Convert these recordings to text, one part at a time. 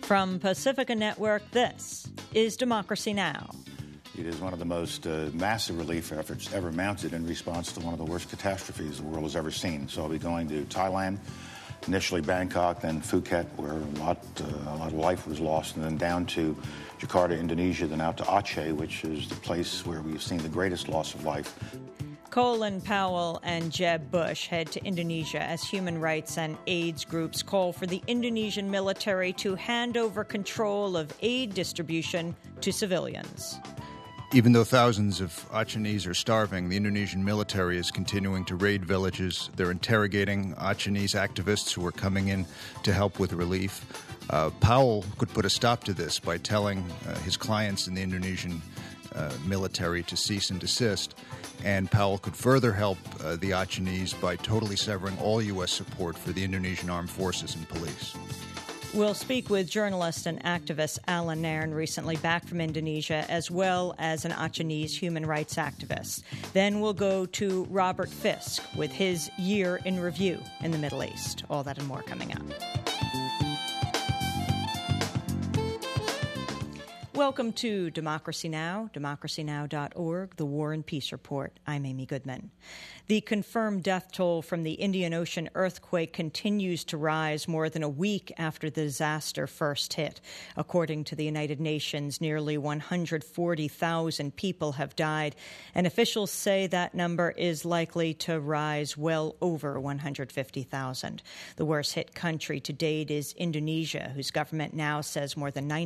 From Pacifica Network, this is Democracy Now! It is one of the most massive relief efforts ever mounted in response to one of the worst catastrophes the world has ever seen. So I'll be going to Thailand, initially Bangkok, then Phuket, where a lot of life was lost, and then down to Jakarta, Indonesia, then out to Aceh, which is the place where we've seen the greatest loss of life. Colin Powell and Jeb Bush head to Indonesia as human rights and AIDS groups call for the Indonesian military to hand over control of aid distribution to civilians. Even though thousands of Acehnese are starving, the Indonesian military is continuing to raid villages. They're interrogating Acehnese activists who are coming in to help with relief. Powell could put a stop to this by telling his clients in the Indonesian military to cease and desist. And Powell could further help the Acehnese by totally severing all U.S. support for the Indonesian armed forces and police. We'll speak with journalist and activist Alan Nairn, recently back from Indonesia, as well as an Acehnese human rights activist. Then we'll go to Robert Fisk with his year in review in the Middle East. All that and more coming up. Welcome to Democracy Now!, democracynow.org, the War and Peace Report. I'm Amy Goodman. The confirmed death toll from the Indian Ocean earthquake continues to rise more than a week after the disaster first hit. According to the United Nations, nearly 140,000 people have died, and officials say that number is likely to rise well over 150,000. The worst-hit country to date is Indonesia, whose government now says more than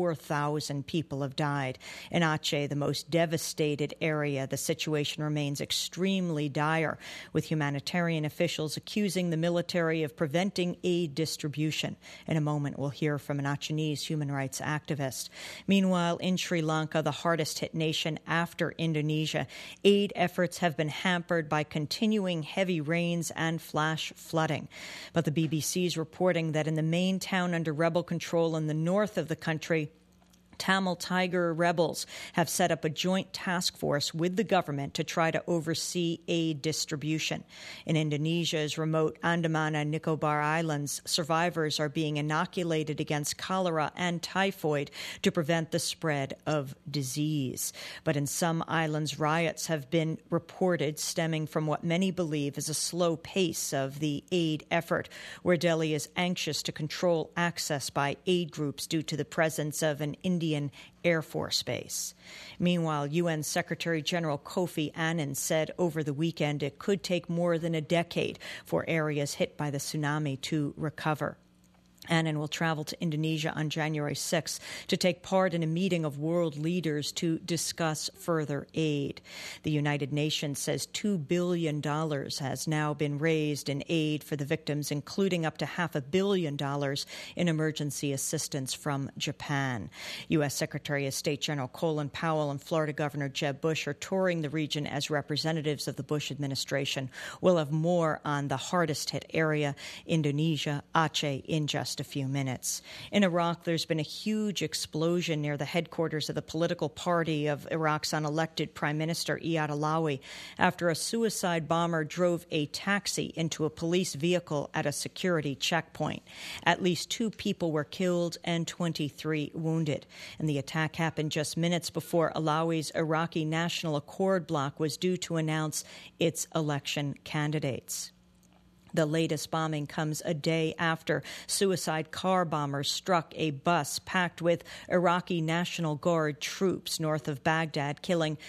94,000 people have died. In Aceh, the most devastated area, the situation remains extremely dire, with humanitarian officials accusing the military of preventing aid distribution. In a moment, we'll hear from an Acehnese human rights activist. Meanwhile, in Sri Lanka, the hardest-hit nation after Indonesia, aid efforts have been hampered by continuing heavy rains and flash flooding. But the BBC is reporting that in the main town under rebel control in the north of the country, Tamil Tiger rebels have set up a joint task force with the government to try to oversee aid distribution. In Indonesia's remote Andaman and Nicobar Islands, survivors are being inoculated against cholera and typhoid to prevent the spread of disease. But in some islands, riots have been reported stemming from what many believe is a slow pace of the aid effort, where Delhi is anxious to control access by aid groups due to the presence of an Indian Air Force Base. Meanwhile, UN Secretary General Kofi Annan said over the weekend it could take more than a decade for areas hit by the tsunami to recover. Annan will travel to Indonesia on January 6th to take part in a meeting of world leaders to discuss further aid. The United Nations says $2 billion has now been raised in aid for the victims, including up to $500 million in emergency assistance from Japan. U.S. Secretary of State General Colin Powell and Florida Governor Jeb Bush are touring the region as representatives of the Bush administration. We'll have more on the hardest-hit area, Indonesia, Aceh, in just a few minutes. In Iraq, there's been a huge explosion near the headquarters of the political party of Iraq's unelected Prime Minister Iyad Allawi after a suicide bomber drove a taxi into a police vehicle at a security checkpoint. At least 2 people were killed and 23 wounded. And the attack happened just minutes before Allawi's Iraqi National Accord bloc was due to announce its election candidates. The latest bombing comes a day after suicide car bombers struck a bus packed with Iraqi National Guard troops north of Baghdad, killing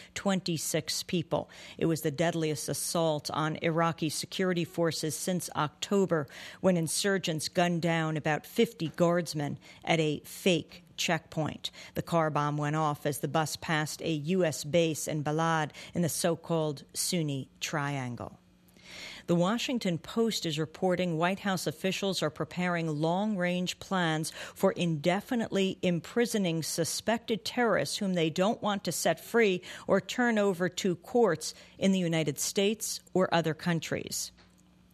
26 people. It was the deadliest assault on Iraqi security forces since October, when insurgents gunned down about 50 guardsmen at a fake checkpoint. The car bomb went off as the bus passed a U.S. base in Balad in the so-called Sunni Triangle. The Washington Post is reporting White House officials are preparing long-range plans for indefinitely imprisoning suspected terrorists whom they don't want to set free or turn over to courts in the United States or other countries.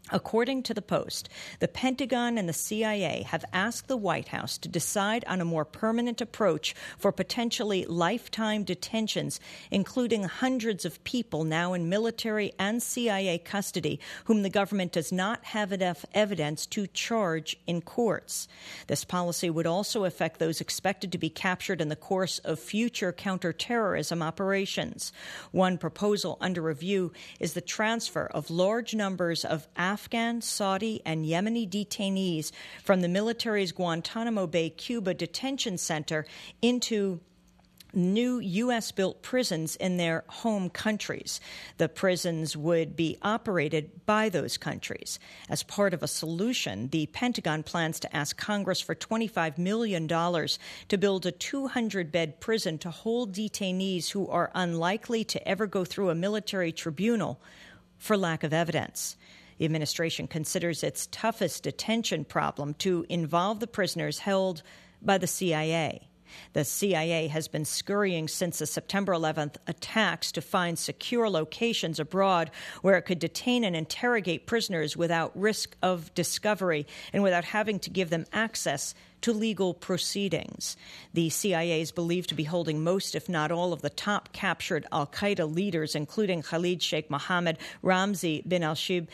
According to the Post, the Pentagon and the CIA have asked the White House to decide on a more permanent approach for potentially lifetime detentions, including hundreds of people now in military and CIA custody whom the government does not have enough evidence to charge in courts. This policy would also affect those expected to be captured in the course of future counterterrorism operations. One proposal under review is the transfer of large numbers of Afghan, Saudi, and Yemeni detainees from the military's Guantanamo Bay, Cuba detention center into new U.S.-built prisons in their home countries. The prisons would be operated by those countries. As part of a solution, the Pentagon plans to ask Congress for $25 million to build a 200-bed prison to hold detainees who are unlikely to ever go through a military tribunal for lack of evidence. The administration considers its toughest detention problem to involve the prisoners held by the CIA. The CIA has been scurrying since the September 11th attacks to find secure locations abroad where it could detain and interrogate prisoners without risk of discovery and without having to give them access to legal proceedings. The CIA is believed to be holding most, if not all, of the top captured al-Qaeda leaders, including Khalid Sheikh Mohammed, Ramzi bin al-Shibh,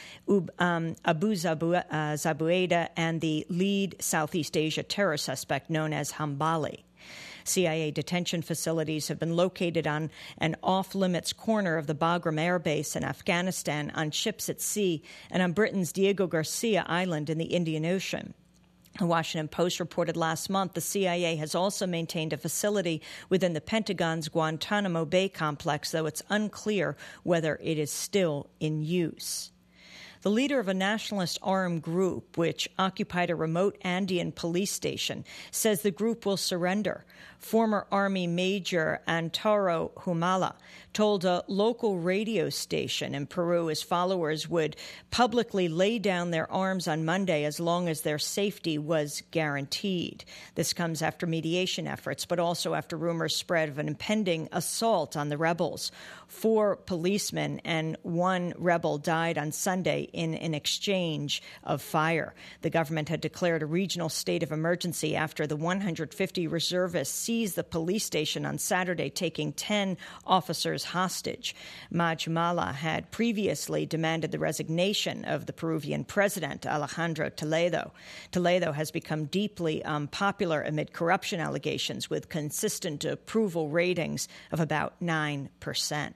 Abu Zabueda, and the lead Southeast Asia terror suspect known as Hambali. CIA detention facilities have been located on an off-limits corner of the Bagram Air Base in Afghanistan, on ships at sea, and on Britain's Diego Garcia Island in the Indian Ocean. The Washington Post reported last month the CIA has also maintained a facility within the Pentagon's Guantanamo Bay complex, though it's unclear whether it is still in use. The leader of a nationalist armed group, which occupied a remote Andean police station, says the group will surrender. Former Army Major Antaro Humala told a local radio station in Peru his followers would publicly lay down their arms on Monday as long as their safety was guaranteed. This comes after mediation efforts, but also after rumors spread of an impending assault on the rebels. 4 policemen and 1 rebel died on Sunday in an exchange of fire. The government had declared a regional state of emergency after the 150 reservists seized the police station on Saturday, taking 10 officers hostage. Majmala had previously demanded the resignation of the Peruvian president, Alejandro Toledo. Toledo has become deeply unpopular amid corruption allegations, with consistent approval ratings of about 9%.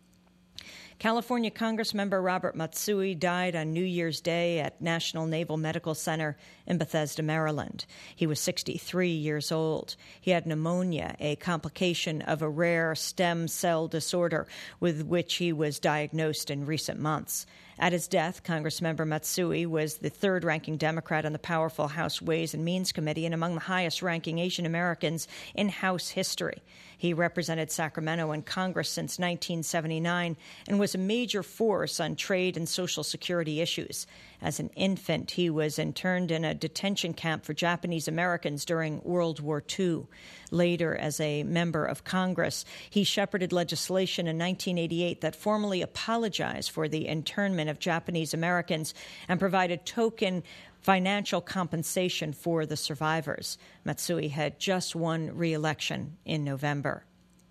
California Congressmember Robert Matsui died on New Year's Day at National Naval Medical Center in Bethesda, Maryland. He was 63 years old. He had pneumonia, a complication of a rare stem cell disorder with which he was diagnosed in recent months. At his death, Congressmember Matsui was the third-ranking Democrat on the powerful House Ways and Means Committee and among the highest-ranking Asian Americans in House history. He represented Sacramento in Congress since 1979 and was a major force on trade and Social Security issues. As an infant, he was interned in a detention camp for Japanese Americans during World War II. Later, as a member of Congress, he shepherded legislation in 1988 that formally apologized for the internment of Japanese Americans and provided token financial compensation for the survivors. Matsui had just won re-election in November.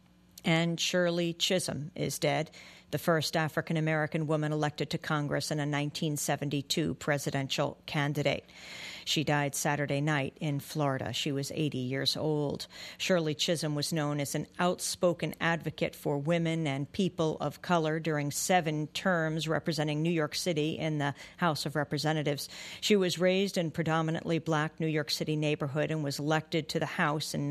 And Shirley Chisholm is dead, the first African-American woman elected to Congress and a 1972 presidential candidate. She died Saturday night in Florida. She was 80 years old. Shirley Chisholm was known as an outspoken advocate for women and people of color during 7 terms representing New York City in the House of Representatives. She was raised in predominantly black New York City neighborhood and was elected to the House in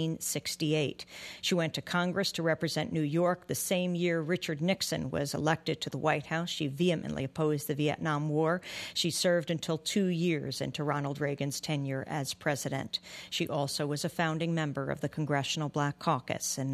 1968. She went to Congress to represent New York the same year Richard Nixon was elected to the White House. She vehemently opposed the Vietnam War. She served until 2 years into Ronald Reagan's tenure as president. She also was a founding member of the Congressional Black Caucus in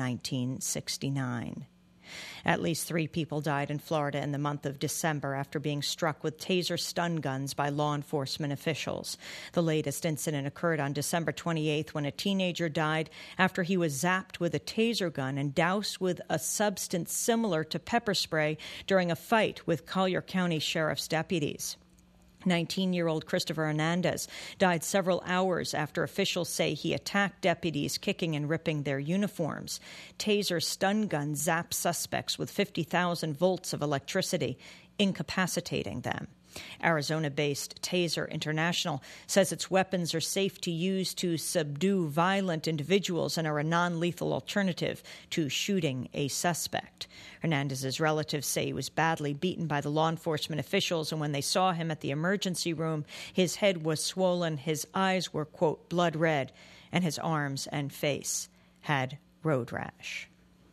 1969. At least 3 people died in Florida in the month of December after being struck with taser stun guns by law enforcement officials. The latest incident occurred on December 28th when a teenager died after he was zapped with a taser gun and doused with a substance similar to pepper spray during a fight with Collier County Sheriff's deputies. 19-year-old Christopher Hernandez died several hours after officials say he attacked deputies, kicking and ripping their uniforms. Taser stun gun zapped suspects with 50,000 volts of electricity, incapacitating them. Arizona-based Taser International says its weapons are safe to use to subdue violent individuals and are a non-lethal alternative to shooting a suspect. Hernandez's relatives say he was badly beaten by the law enforcement officials, and when they saw him at the emergency room, his head was swollen, his eyes were, quote, blood red, and his arms and face had road rash.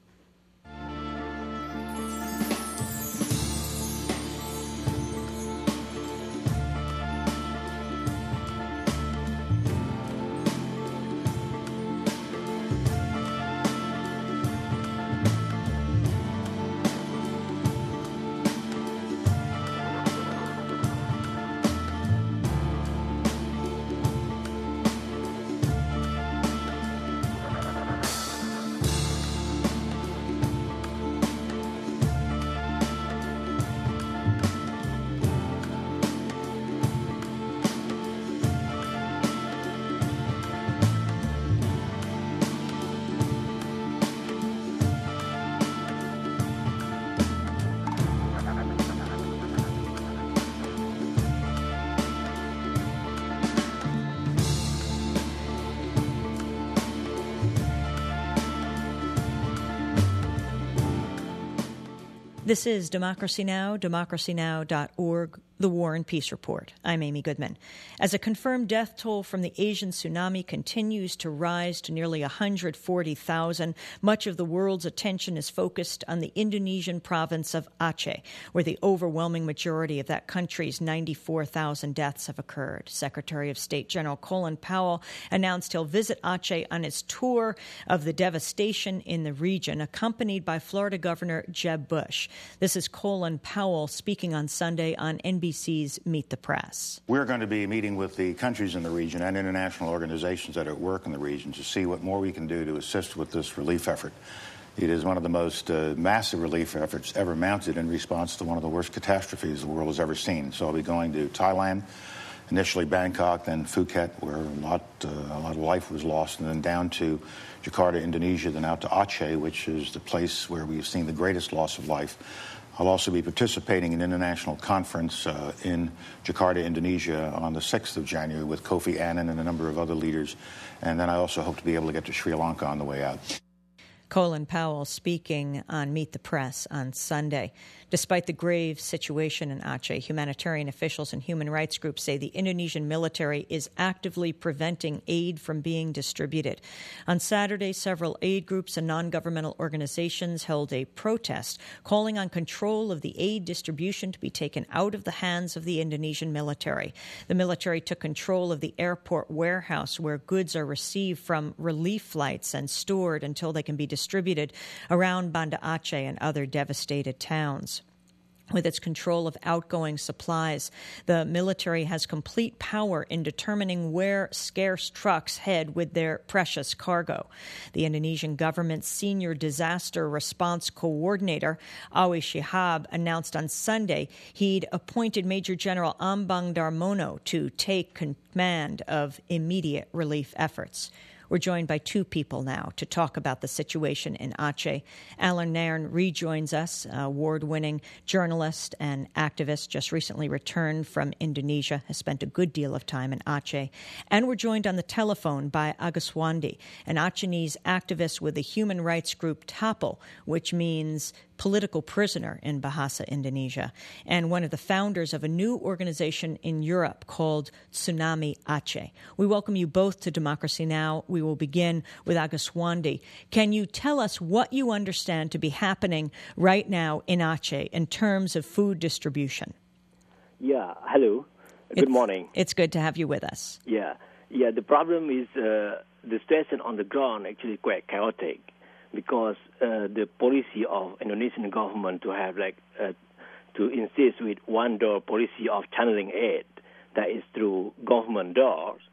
This is Democracy Now!, democracynow.org, The War and Peace Report. I'm Amy Goodman. As a confirmed death toll from the Asian tsunami continues to rise to nearly 140,000, much of the world's attention is focused on the Indonesian province of Aceh, where the overwhelming majority of that country's 94,000 deaths have occurred. Secretary of State General Colin Powell announced he'll visit Aceh on his tour of the devastation in the region, accompanied by Florida Governor Jeb Bush. This is Colin Powell speaking on Sunday on NBC's Meet the Press. We're going to be meeting with the countries in the region and international organizations that are at work in the region to see what more we can do to assist with this relief effort. It is one of the most massive relief efforts ever mounted in response to one of the worst catastrophes the world has ever seen. So I'll be going to Thailand, initially Bangkok, then Phuket, where a lot of life was lost, and then down to Jakarta, Indonesia, then out to Aceh, which is the place where we've seen the greatest loss of life. I'll also be participating in an international conference in Jakarta, Indonesia on the 6th of January with Kofi Annan and a number of other leaders. And then I also hope to be able to get to Sri Lanka on the way out. Colin Powell speaking on Meet the Press on Sunday. Despite the grave situation in Aceh, humanitarian officials and human rights groups say the Indonesian military is actively preventing aid from being distributed. On Saturday, several aid groups and non-governmental organizations held a protest calling on control of the aid distribution to be taken out of the hands of the Indonesian military. The military took control of the airport warehouse where goods are received from relief flights and stored until they can be distributed around Banda Aceh and other devastated towns. With its control of outgoing supplies, the military has complete power in determining where scarce trucks head with their precious cargo. The Indonesian government's senior disaster response coordinator, Awi Shihab, announced on Sunday he'd appointed Major General Ambang Darmono to take command of immediate relief efforts. We're joined by two people now to talk about the situation in Aceh. Alan Nairn rejoins us, award-winning journalist and activist, just recently returned from Indonesia, has spent a good deal of time in Aceh. And we're joined on the telephone by Agus Wandi, an Achenese activist with the human rights group TAPL, which means political prisoner in Bahasa Indonesia, and one of the founders of a new organization in Europe called Tsunami Aceh. We welcome you both to Democracy Now! We will begin with Agus Wandi. Can you tell us what you understand to be happening right now in Aceh in terms of food distribution? Yeah, hello. Good morning. It's good to have you with us. Yeah, the problem is the situation on the ground actually quite chaotic, because the policy of Indonesian government to have to insist with one-door policy of channeling aid, that is through government doors,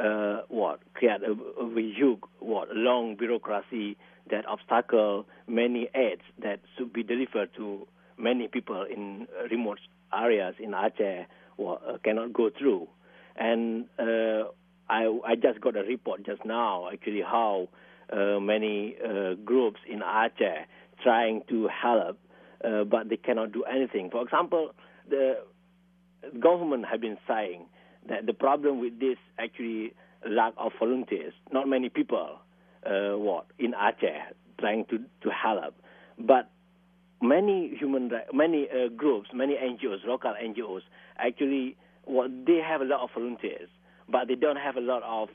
create a huge, long bureaucracy that obstacle many aids that should be delivered to many people in remote areas in Aceh cannot go through. And I just got a report just now, actually, how many groups in Aceh trying to help, but they cannot do anything. For example, the government have been saying that the problem with this actually lack of volunteers. Not many people in Aceh trying to help, but many groups, many NGOs, local NGOs, actually they have a lot of volunteers, but they don't have a lot of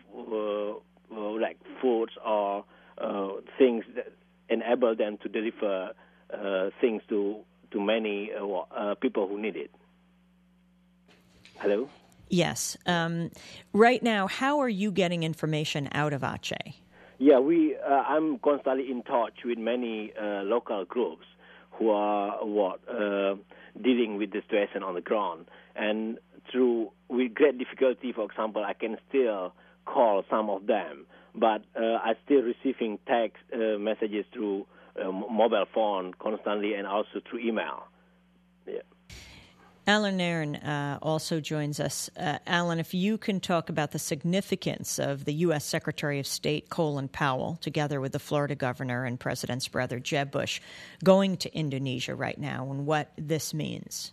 like foods or things that enable them to deliver things to many people who need it. Hello? Yes. Right now, how are you getting information out of Aceh? Yeah, I'm constantly in touch with many local groups who are dealing with the situation on the ground. And with great difficulty, for example, I can still call some of them, but I'm still receiving text messages through mobile phone constantly and also through email. Yeah. Alan Nairn also joins us. Alan, if you can talk about the significance of the U.S. Secretary of State Colin Powell, together with the Florida governor and President's brother Jeb Bush, going to Indonesia right now and what this means.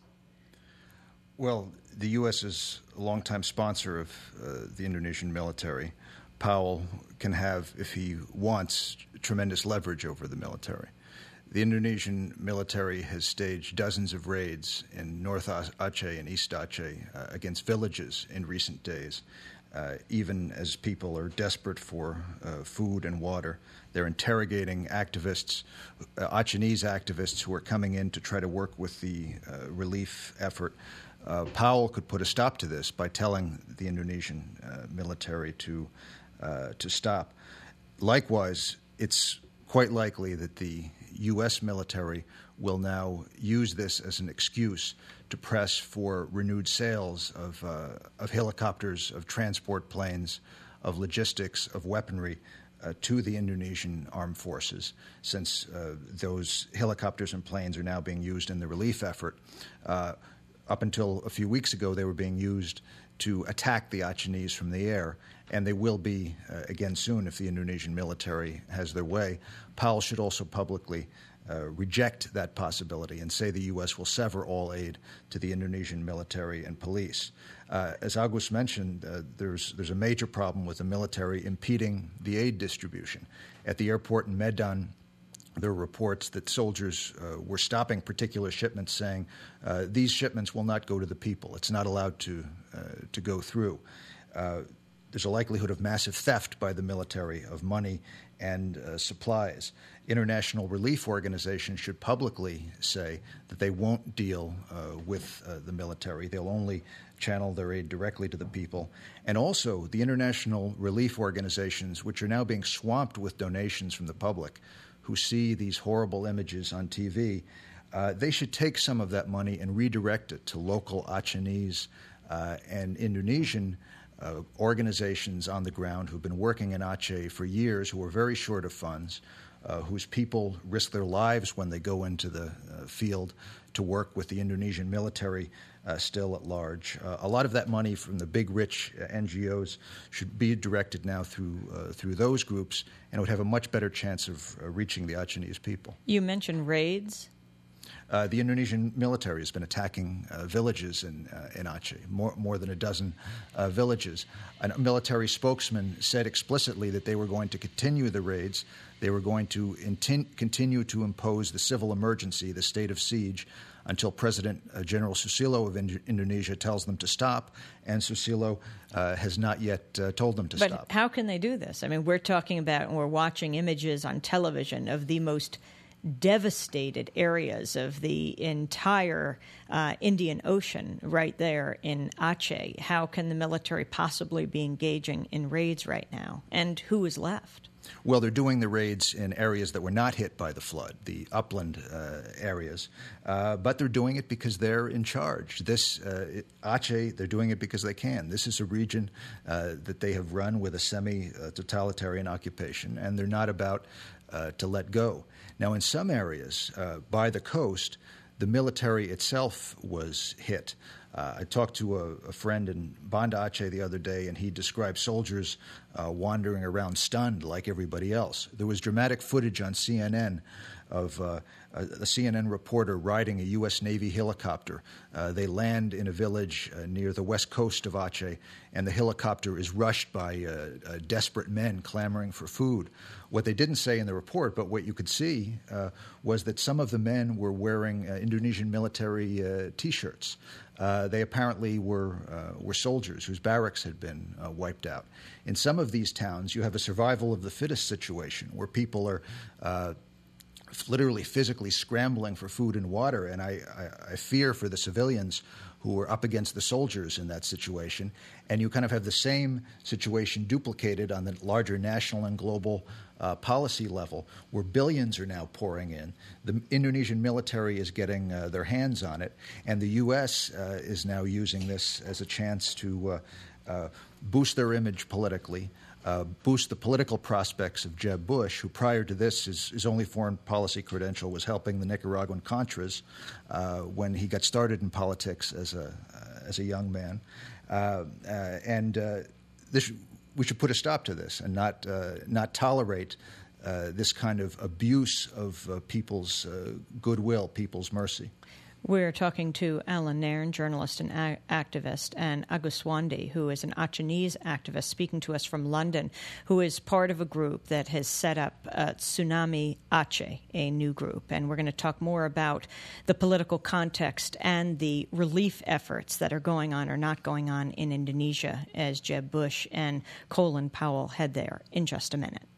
Well, the U.S. is a longtime sponsor of the Indonesian military. Powell can have, if he wants, tremendous leverage over the military. The Indonesian military has staged dozens of raids in North Aceh and East Aceh against villages in recent days. Even as people are desperate for food and water, they're interrogating activists, Acehnese activists who are coming in to try to work with the relief effort. Powell could put a stop to this by telling the Indonesian military to stop. Likewise, it's quite likely that the U.S. military will now use this as an excuse to press for renewed sales of helicopters, of transport planes, of logistics, of weaponry to the Indonesian armed forces, since those helicopters and planes are now being used in the relief effort. Up until a few weeks ago, they were being used to attack the Acehnese from the air, and they will be again soon if the Indonesian military has their way. Powell should also publicly reject that possibility and say the U.S. will sever all aid to the Indonesian military and police. As Agus mentioned, there's a major problem with the military impeding the aid distribution. At the airport in Medan, there were reports that soldiers were stopping particular shipments, saying these shipments will not go to the people. It's not allowed to go through. There's a likelihood of massive theft by the military of money and supplies. International relief organizations should publicly say that they won't deal with the military. They'll only channel their aid directly to the people. And also, the international relief organizations, which are now being swamped with donations from the public, who see these horrible images on TV, they should take some of that money and redirect it to local Acehnese and Indonesian organizations on the ground who've been working in Aceh for years, who are very short of funds, whose people risk their lives when they go into the field to work with the Indonesian military still at large. A lot of that money from the big, rich NGOs should be directed now through those groups, and would have a much better chance of reaching the Acehnese people. You mentioned raids. The Indonesian military has been attacking villages in Aceh, more than a dozen villages. A military spokesman said explicitly that they were going to continue the raids. They were going to continue to impose the civil emergency, the state of siege, until President General Susilo of Indonesia tells them to stop, and Susilo has not yet told them to stop. But how can they do this? I mean, we're talking about, and we're watching images on television of the most devastated areas of the entire Indian Ocean right there in Aceh. How can the military possibly be engaging in raids right now? And who is left? Well, they're doing the raids in areas that were not hit by the flood, the upland areas, but they're doing it because they're in charge. Aceh, they're doing it because they can. This is a region that they have run with a semi-totalitarian occupation, and they're not about to let go. Now, in some areas by the coast, the military itself was hit. I talked to a friend in Banda Aceh the other day, and he described soldiers wandering around stunned like everybody else. There was dramatic footage on CNN of a CNN reporter riding a U.S. Navy helicopter. They land in a village near the west coast of Aceh, and the helicopter is rushed by desperate men clamoring for food. What they didn't say in the report, but what you could see, was that some of the men were wearing Indonesian military T-shirts. They apparently were soldiers whose barracks had been wiped out. In some of these towns, you have a survival of the fittest situation where people are literally physically scrambling for food and water, and I fear for the civilians who are up against the soldiers in that situation. And you kind of have the same situation duplicated on the larger national and global policy level, where billions are now pouring in. The Indonesian military is getting their hands on it, and the U.S. Is now using this as a chance to boost their image politically, boost the political prospects of Jeb Bush, who prior to this, his only foreign policy credential was helping the Nicaraguan Contras when he got started in politics as a young man. We should put a stop to this and not tolerate this kind of abuse of people's goodwill, people's mercy. We're talking to Alan Nairn, journalist and activist, and Agus Wandi, who is an Achenese activist, speaking to us from London, who is part of a group that has set up Tsunami Aceh, a new group. And we're going to talk more about the political context and the relief efforts that are going on or not going on in Indonesia as Jeb Bush and Colin Powell head there in just a minute.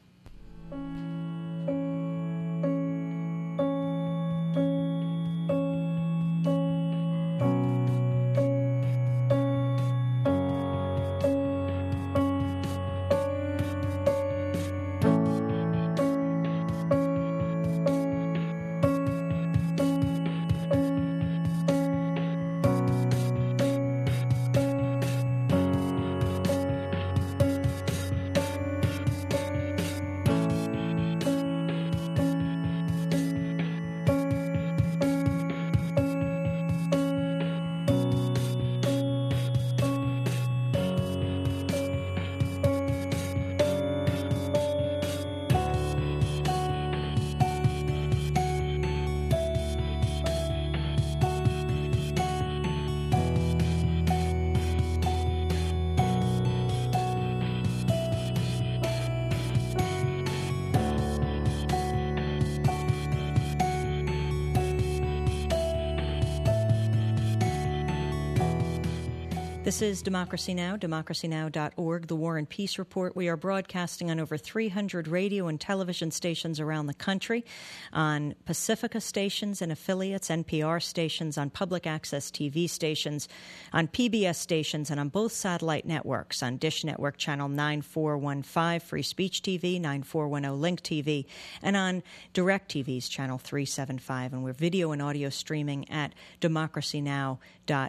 This is Democracy Now!, democracynow.org, the War and Peace Report. We are broadcasting on over 300 radio and television stations around the country, on Pacifica stations and affiliates, NPR stations, on public access TV stations, on PBS stations, and on both satellite networks, on Dish Network Channel 9415, Free Speech TV, 9410 Link TV, and on DirecTV's Channel 375. And we're video and audio streaming at democracynow.org,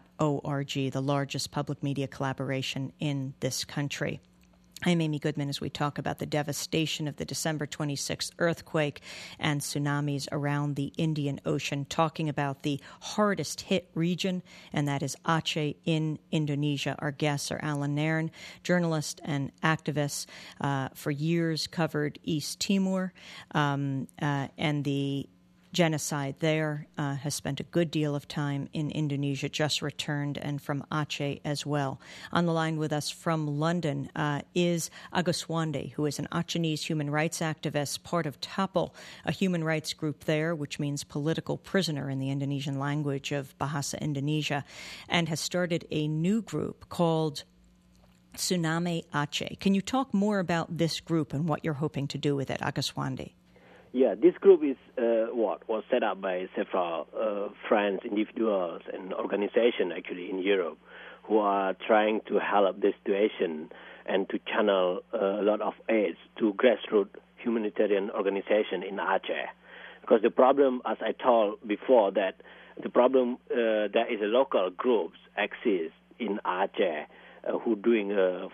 the largest public media collaboration in this country. I'm Amy Goodman as we talk about the devastation of the December 26th earthquake and tsunamis around the Indian Ocean, talking about the hardest hit region, and that is Aceh in Indonesia. Our guests are Alan Nairn, journalist and activist, for years covered East Timor and the genocide there, has spent a good deal of time in Indonesia, just returned, and from Aceh as well. On the line with us from London is Agus Wandi, who is an Achenese human rights activist, part of TAPL, a human rights group there, which means political prisoner in the Indonesian language of Bahasa Indonesia, and has started a new group called Tsunami Aceh. Can you talk more about this group and what you're hoping to do with it, Agus Wandi? Yeah, this group is was set up by several friends, individuals, and organizations actually in Europe who are trying to help the situation and to channel a lot of aid to grassroots humanitarian organizations in Aceh. Because the problem, as I told before, that the problem there is a local groups exist in Aceh who doing a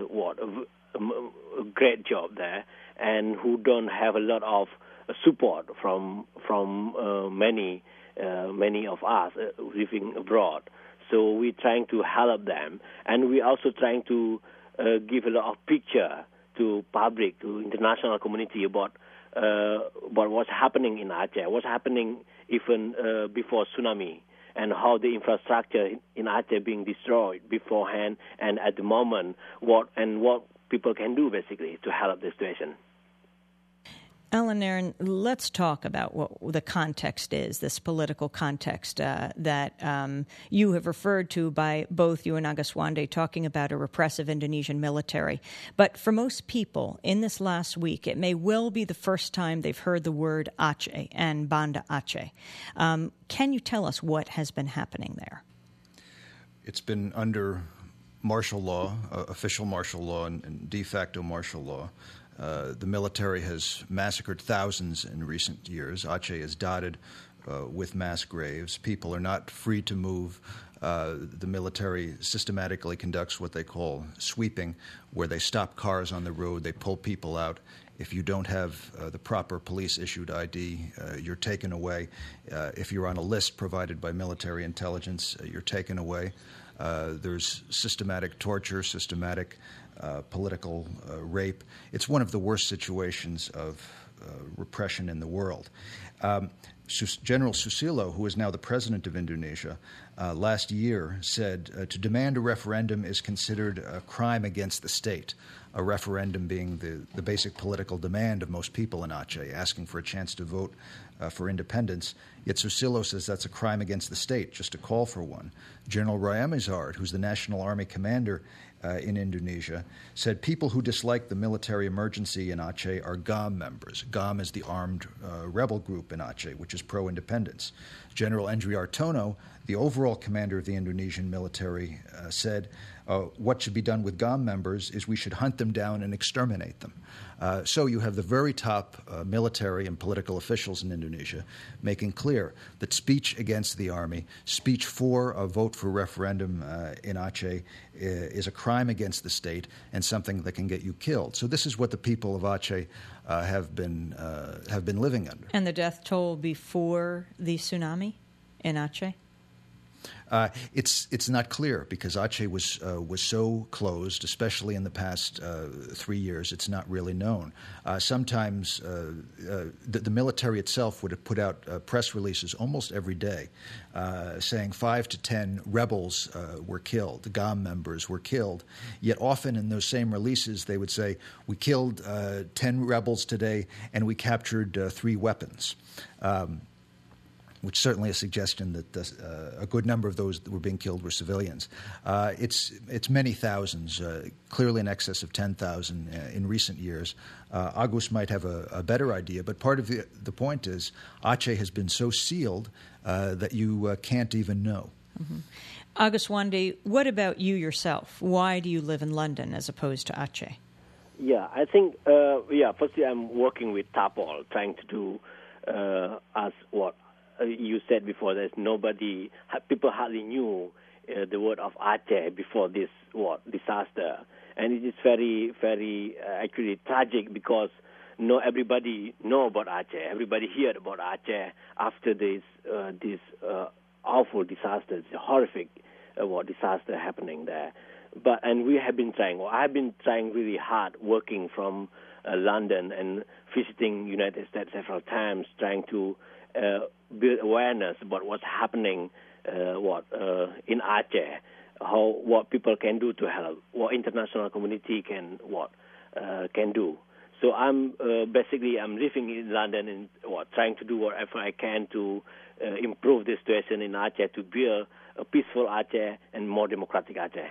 great job there, and who don't have a lot of support from many of us living abroad. So we're trying to help them, and we're also trying to give a lot of picture to public, to international community about what's happening in Aceh, what's happening even before tsunami, and how the infrastructure in Aceh being destroyed beforehand, and at the moment, what people can do basically to help the situation. Alan Nairn, let's talk about what the context is, this political context that you have referred to by both you and Agaswande, talking about a repressive Indonesian military. But for most people in this last week, it may well be the first time they've heard the word Aceh and Banda Aceh. Can you tell us what has been happening there? It's been under martial law, official martial law and de facto martial law. The military has massacred thousands in recent years. Aceh is dotted with mass graves. People are not free to move. The military systematically conducts what they call sweeping, where they stop cars on the road, they pull people out. If you don't have the proper police-issued ID, you're taken away. If you're on a list provided by military intelligence, you're taken away. There's systematic torture, systematic political rape. It's one of the worst situations of repression in the world. General Susilo, who is now the president of Indonesia, last year said to demand a referendum is considered a crime against the state, a referendum being the basic political demand of most people in Aceh, asking for a chance to vote for independence. Yet Susilo says that's a crime against the state, just to call for one. General Ryamizard, who's the National Army commander in Indonesia, said people who dislike the military emergency in Aceh are GAM members. GAM is the armed rebel group in Aceh, which is pro-independence. General Endriar Tono, the overall commander of the Indonesian military, said what should be done with GAM members is we should hunt them down and exterminate them. So you have the very top military and political officials in Indonesia making clear that speech against the army, speech for a vote for referendum in Aceh is a crime against the state and something that can get you killed. So this is what the people of Aceh have been living under. And the death toll before the tsunami in Aceh? It's not clear because Aceh was so closed, especially in the past 3 years. It's not really known. Sometimes the military itself would have put out press releases almost every day, saying 5 to 10 rebels were killed, the GAM members were killed. Yet often in those same releases, they would say, "We killed 10 rebels today, and we captured 3 weapons." Which certainly a suggestion that a good number of those that were being killed were civilians. It's many thousands, clearly in excess of 10,000 in recent years. Agus might have a better idea, but part of the point is Aceh has been so sealed that you can't even know. Mm-hmm. Agaswande, what about you yourself? Why do you live in London as opposed to Aceh? Yeah, I think, firstly I'm working with TAPOL, trying to do as what you said before, people hardly knew the word of Aceh before this disaster, and it is very, very actually tragic because everybody know about Aceh. Everybody heard about Aceh after this awful disaster, this horrific disaster happening there. And we have been trying. I have been trying really hard, working from London and visiting United States several times, trying to build awareness about what's happening in Aceh, what people can do to help, what international community can do. So I'm living in London and trying to do whatever I can to improve the situation in Aceh, to build a peaceful Aceh and more democratic Aceh.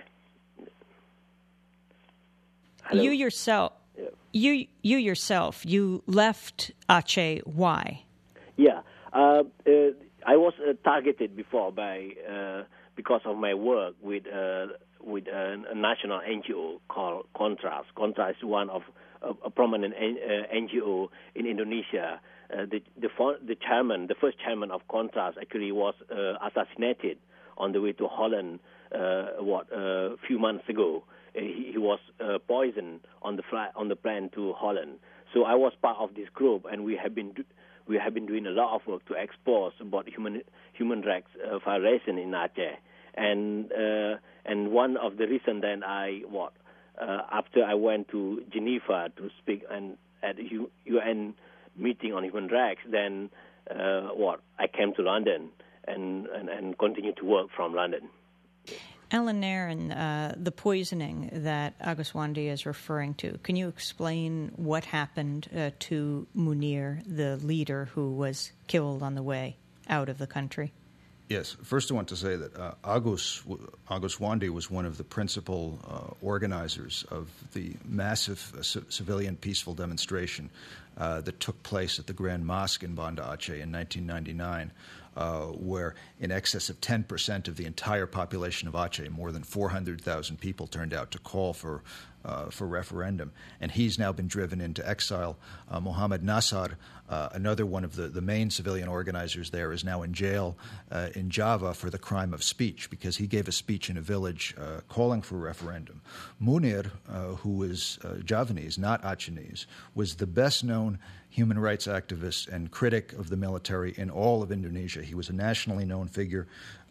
Hello? You yourself, you left Aceh. Why? Yeah, I was targeted before because of my work with a national NGO called Kontras. Kontras is one of a prominent NGO in Indonesia. The first chairman of Kontras actually was assassinated on the way to Holland a few months ago. He was poisoned on the plane to Holland. So I was part of this group, and we have been doing a lot of work to expose about human rights violation in Aceh. and one of the reasons then after I went to Geneva to speak at UN meeting on human rights, then I came to London and continued to work from London. Alan Nairn, the poisoning that Agus Wandi is referring to, can you explain what happened to Munir, the leader who was killed on the way out of the country? Yes. First, I want to say that Agus Wandi was one of the principal organizers of the massive civilian peaceful demonstration that took place at the Grand Mosque in Banda Aceh in 1999, where in excess of 10% of the entire population of Aceh, more than 400,000 people, turned out to call for referendum. And he's now been driven into exile. Mohammed Nassar, another one of the main civilian organizers there, is now in jail in Java for the crime of speech because he gave a speech in a village calling for referendum. Munir, who is Javanese, not Achenese, was the best-known human rights activist and critic of the military in all of Indonesia. He was a nationally known figure.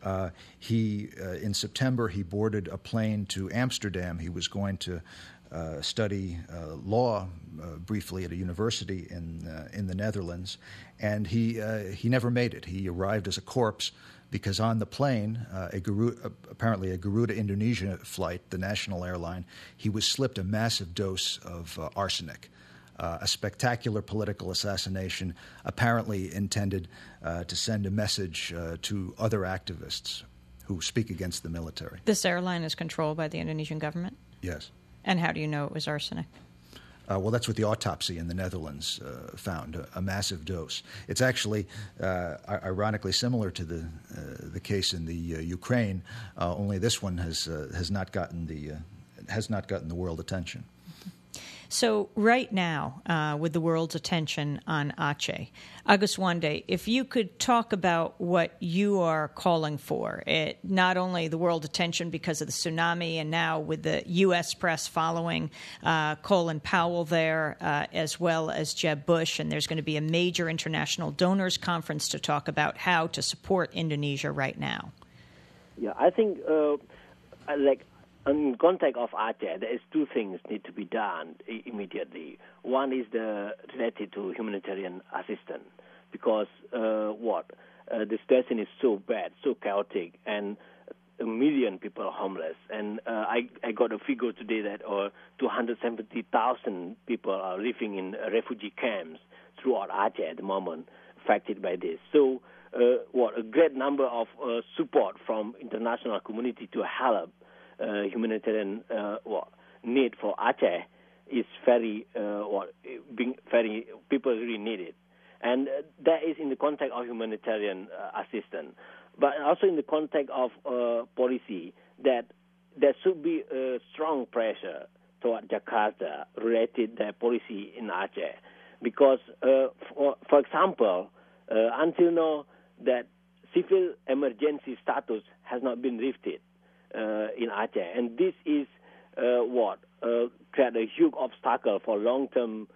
In September, he boarded a plane to Amsterdam. He was going to study law briefly at a university in the Netherlands, and he never made it. He arrived as a corpse because on the plane, apparently a Garuda Indonesia flight, the national airline, he was slipped a massive dose of arsenic. A spectacular political assassination apparently intended to send a message to other activists who speak against the military. This airline is controlled by the Indonesian government? Yes. And how do you know it was arsenic? Well, that's what the autopsy in the Netherlands found, a massive dose. It's actually, ironically, similar to the case in the Ukraine, only this one has not gotten the world attention. So right now, with the world's attention on Aceh, Agus Wandi, if you could talk about what you are calling for, not only the world attention because of the tsunami and now with the U.S. press following Colin Powell there, as well as Jeb Bush, and there's going to be a major international donors conference to talk about how to support Indonesia right now. Yeah, I think in context of Aceh, there is two things need to be done immediately. One is related to humanitarian assistance, because the situation is so bad, so chaotic, and 1 million people are homeless. And I got a figure today that 270,000 people are living in refugee camps throughout Aceh at the moment, affected by this. So, a great number of support from international community to help humanitarian need for Aceh is people really need it, and that is in the context of humanitarian assistance, but also in the context of policy that there should be a strong pressure toward Jakarta related to their policy in Aceh, because for example, until now that civil emergency status has not been lifted in Aceh, and this is create a huge obstacle for long-term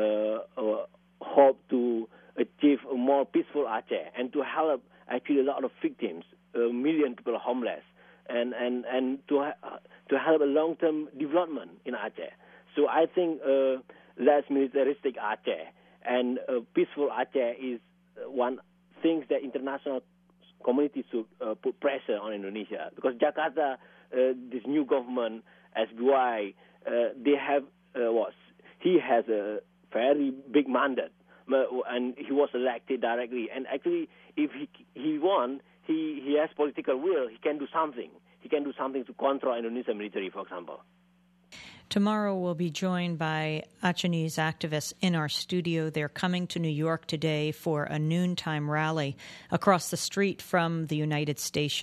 hope to achieve a more peaceful Aceh and to help actually a lot of victims, 1 million people homeless, and to help a long-term development in Aceh. So I think less militaristic Aceh and peaceful Aceh is one thing that international community should put pressure on Indonesia, because Jakarta, this new government, SBY, they have he has a very big mandate, and he was elected directly. And actually, if he won, he has political will. He can do something. He can do something to control Indonesian military, for example. Tomorrow we'll be joined by Achenese activists in our studio. They're coming to New York today for a noontime rally across the street from the United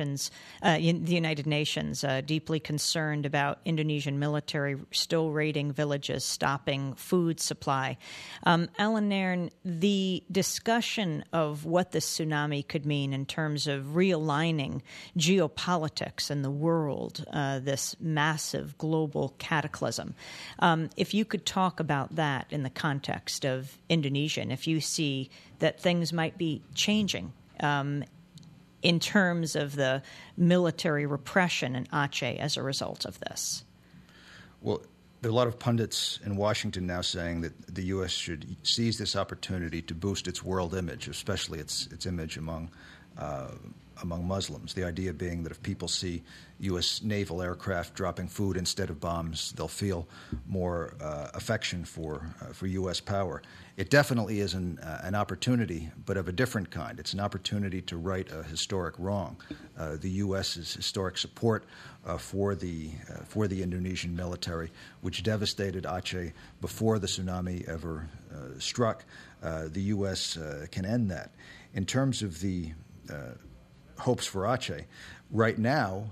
Nations, deeply concerned about Indonesian military still raiding villages, stopping food supply. Alan Nairn, the discussion of what the tsunami could mean in terms of realigning geopolitics in the world, this massive global cataclysm. If you could talk about that in the context of Indonesia, and if you see that things might be changing in terms of the military repression in Aceh as a result of this? Well, there are a lot of pundits in Washington now saying that the U.S. should seize this opportunity to boost its world image, especially its image among Muslims. The idea being that if people see U.S. naval aircraft dropping food instead of bombs, they'll feel more affection for U.S. power. It definitely is an opportunity, but of a different kind. It's an opportunity to right a historic wrong. The U.S.'s historic support for the Indonesian military, which devastated Aceh before the tsunami ever struck, the U.S. can end that. In terms of the hopes for Aceh, right now,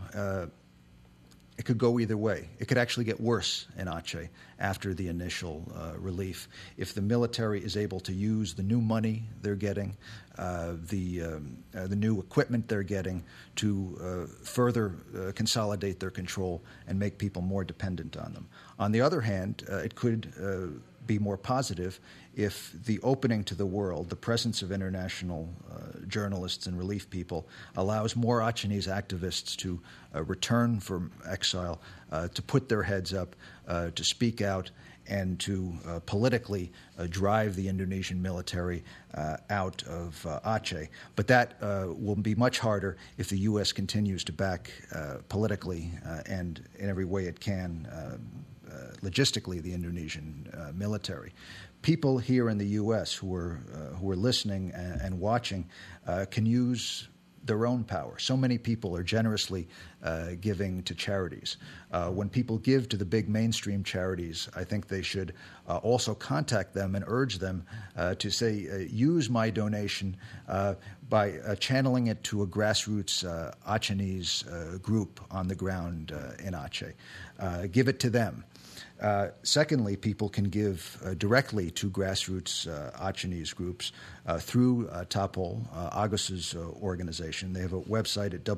it could go either way. It could actually get worse in Aceh after the initial relief. If the military is able to use the new money they're getting, the new equipment they're getting to further consolidate their control and make people more dependent on them. On the other hand, it could be more positive if the opening to the world, the presence of international journalists and relief people, allows more Achenese activists to return from exile, to put their heads up, to speak out, and to politically drive the Indonesian military out of Aceh. But that will be much harder if the U.S. continues to back politically and in every way it can logistically the Indonesian military. People here in the U.S. who are listening and watching can use their own power. So many people are generously giving to charities. When people give to the big mainstream charities, I think they should also contact them and urge them to say, use my donation by channeling it to a grassroots Achenese group on the ground in Aceh. Give it to them. Secondly, people can give directly to grassroots Achenese groups through Tapol, Agus's organization. They have a website at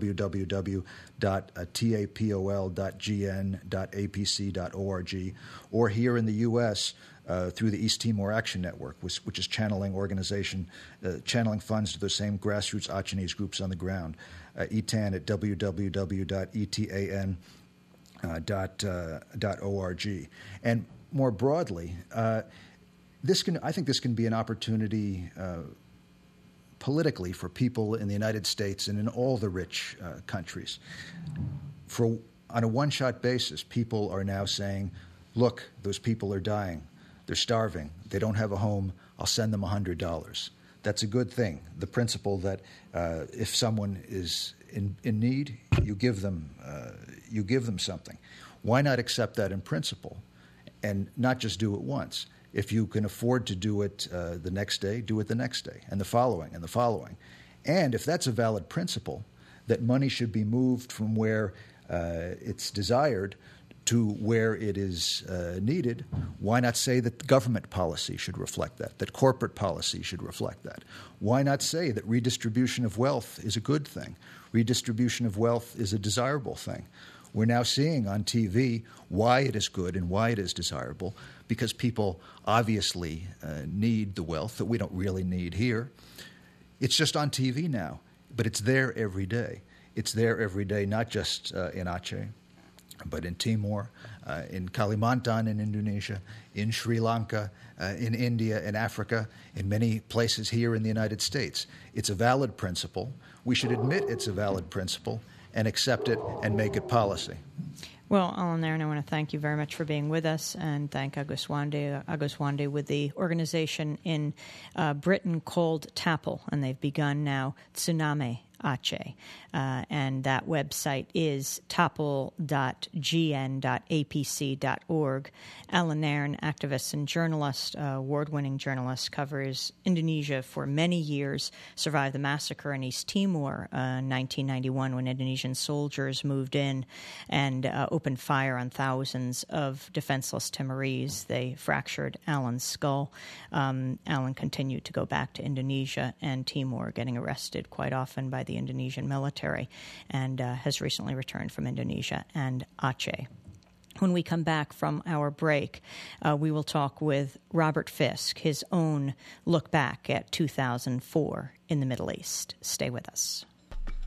www.tapol.gn.apc.org, or here in the U.S. Through the East Timor Action Network, which is channeling funds to the same grassroots Achenese groups on the ground. ETAN at www.etan.org. And more broadly, I think this can be an opportunity politically for people in the United States and in all the rich countries. On a one-shot basis, people are now saying, look, those people are dying. They're starving. They don't have a home. I'll send them $100. That's a good thing. The principle that if someone is in need, you give them something. Why not accept that in principle and not just do it once? If you can afford to do it the next day, do it the next day, and the following, and the following. And if that's a valid principle, that money should be moved from where it's desired to where it is needed, why not say that government policy should reflect that, that corporate policy should reflect that? Why not say that redistribution of wealth is a good thing? Redistribution of wealth is a desirable thing. We're now seeing on TV why it is good and why it is desirable, because people obviously need the wealth that we don't really need here. It's just on TV now, but it's there every day. It's there every day, not just in Aceh, but in Timor, in Kalimantan in Indonesia, in Sri Lanka, in India, in Africa, in many places here in the United States. It's a valid principle. We should admit it's a valid principle and accept it and make it policy. Well, Alan Nairn, I want to thank you very much for being with us, and thank Agus Wande with the organization in Britain called Tapol, and they've begun now Tsunami Aceh, and that website is tapol.gn.apc.org. Alan Nairn, activist and journalist, award-winning journalist, covers Indonesia for many years, survived the massacre in East Timor in 1991 when Indonesian soldiers moved in and opened fire on thousands of defenseless Timorese. They fractured Alan's skull. Alan continued to go back to Indonesia and Timor, getting arrested quite often by the Indonesian military, and has recently returned from Indonesia and Aceh. When we come back from our break, we will talk with Robert Fisk, his own look back at 2004 in the Middle East. Stay with us.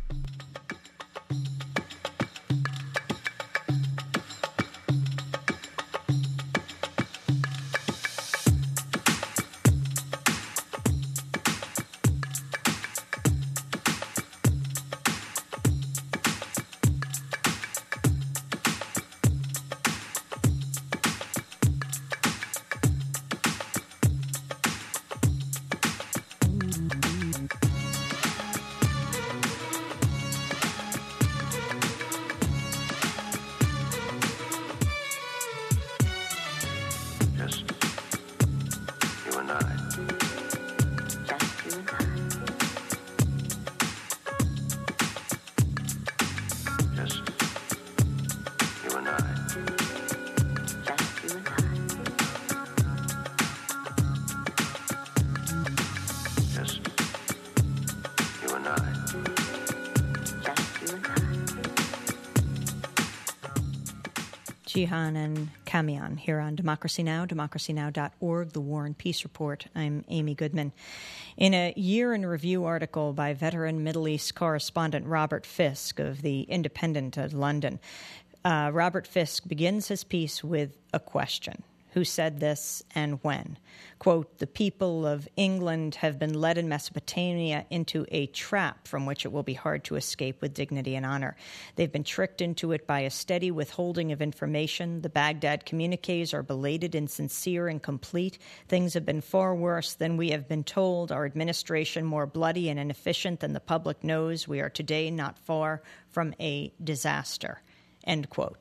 Jihan and Kamian here on Democracy Now!, democracynow.org, The War and Peace Report. I'm Amy Goodman. In a Year in Review article by veteran Middle East correspondent Robert Fisk of The Independent of London, Robert Fisk begins his piece with a question. Who said this and when? Quote, the people of England have been led in Mesopotamia into a trap from which it will be hard to escape with dignity and honor. They've been tricked into it by a steady withholding of information. The Baghdad communiques are belated, insincere, and complete. Things have been far worse than we have been told. Our administration more bloody and inefficient than the public knows. We are today not far from a disaster. End quote.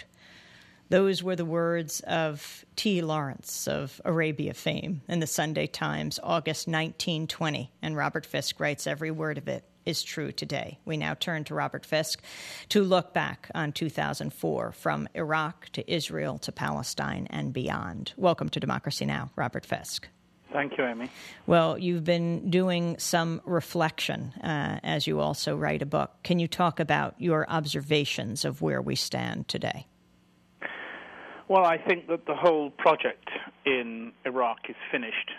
Those were the words of T. Lawrence of Arabia fame in the Sunday Times, August 1920, and Robert Fisk writes every word of it is true today. We now turn to Robert Fisk to look back on 2004, from Iraq to Israel to Palestine and beyond. Welcome to Democracy Now!, Robert Fisk. Thank you, Amy. Well, you've been doing some reflection as you also write a book. Can you talk about your observations of where we stand today? Well, I think that the whole project in Iraq is finished.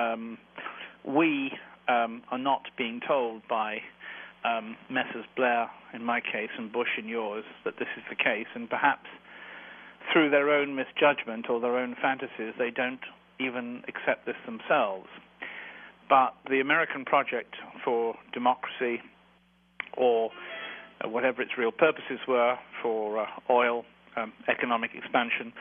We are not being told by Messrs. Blair, in my case, and Bush in yours, that this is the case, and perhaps through their own misjudgment or their own fantasies, they don't even accept this themselves. But the American project for democracy, or whatever its real purposes were, for oil, economic expansion,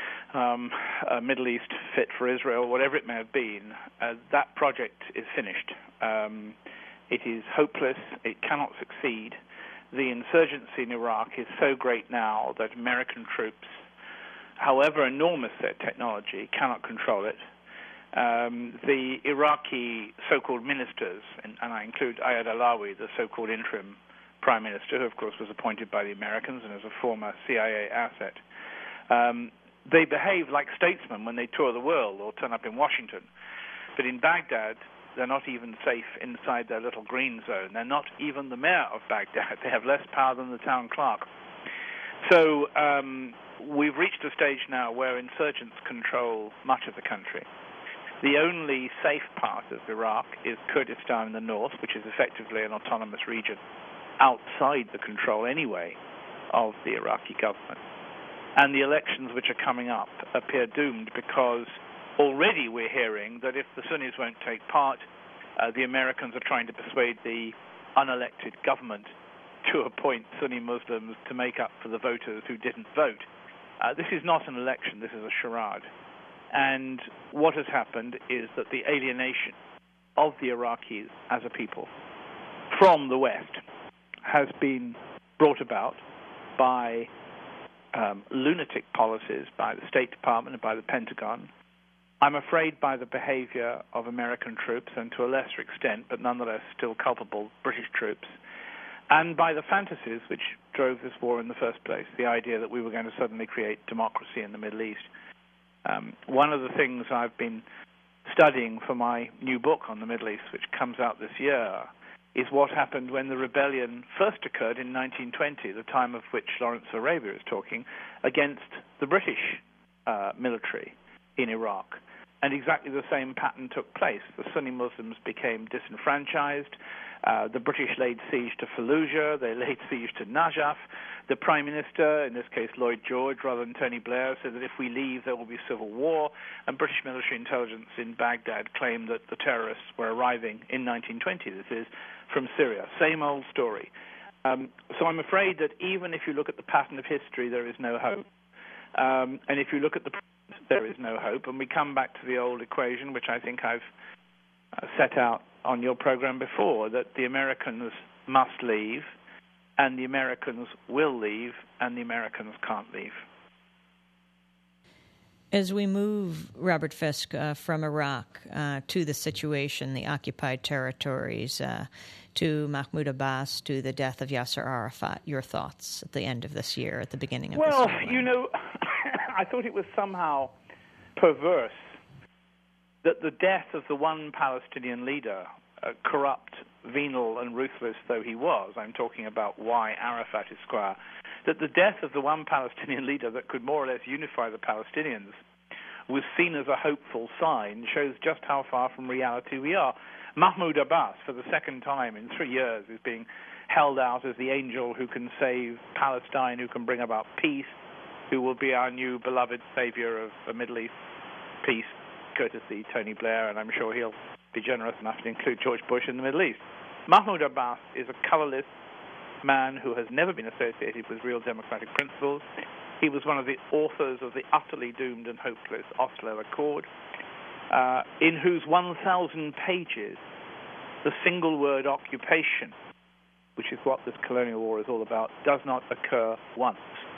Middle East fit for Israel, whatever it may have been, that project is finished. It is hopeless. It cannot succeed. The insurgency in Iraq is so great now that American troops, however enormous their technology, cannot control it. The Iraqi so-called ministers, and I include Ayad Alawi, the so-called interim Prime Minister, who of course was appointed by the Americans and is a former CIA asset, they behave like statesmen when they tour the world or turn up in Washington. But in Baghdad, they're not even safe inside their little green zone. They're not even the mayor of Baghdad. They have less power than the town clerk. So we've reached a stage now where insurgents control much of the country. The only safe part of Iraq is Kurdistan in the north, which is effectively an autonomous region outside the control anyway of the Iraqi government. And the elections which are coming up appear doomed, because already we're hearing that if the Sunnis won't take part, the Americans are trying to persuade the unelected government to appoint Sunni Muslims to make up for the voters who didn't vote. This is not an election, this is a charade. And what has happened is that the alienation of the Iraqis as a people from the West has been brought about by lunatic policies by the State Department and by the Pentagon. I'm afraid by the behavior of American troops, and to a lesser extent, but nonetheless still culpable, British troops, and by the fantasies which drove this war in the first place, the idea that we were going to suddenly create democracy in the Middle East. One of the things I've been studying for my new book on the Middle East, which comes out this year, is what happened when the rebellion first occurred in 1920, the time of which Lawrence of Arabia is talking, against the British military in Iraq. And exactly the same pattern took place. The Sunni Muslims became disenfranchised. The British laid siege to Fallujah. They laid siege to Najaf. The Prime Minister, in this case Lloyd George rather than Tony Blair, said that if we leave there will be civil war. And British military intelligence in Baghdad claimed that the terrorists were arriving in 1920, this is, from Syria. Same old story. So I'm afraid that even if you look at the pattern of history, there is no hope. And if you look at the present, there is no hope. And we come back to the old equation, which I think I've set out on your program before, that the Americans must leave, and the Americans will leave, and the Americans can't leave. As we move, Robert Fisk, from Iraq to the situation, the occupied territories, to Mahmoud Abbas, to the death of Yasser Arafat, your thoughts at the end of this year, at the beginning of this year? Well, you know, I thought it was somehow perverse that the death of the one Palestinian leader, corrupt, venal, and ruthless though he was, I'm talking about Y. Arafat Esquire, that the death of the one Palestinian leader that could more or less unify the Palestinians was seen as a hopeful sign, shows just how far from reality we are. Mahmoud Abbas, for the second time in 3 years, is being held out as the angel who can save Palestine, who can bring about peace, who will be our new beloved savior of the Middle East peace, courtesy Tony Blair, and I'm sure he'll be generous enough to include George Bush in the Middle East. Mahmoud Abbas is a colorless man who has never been associated with real democratic principles. He was one of the authors of the utterly doomed and hopeless Oslo Accord, in whose 1,000 pages the single word occupation, which is what this colonial war is all about, does not occur once.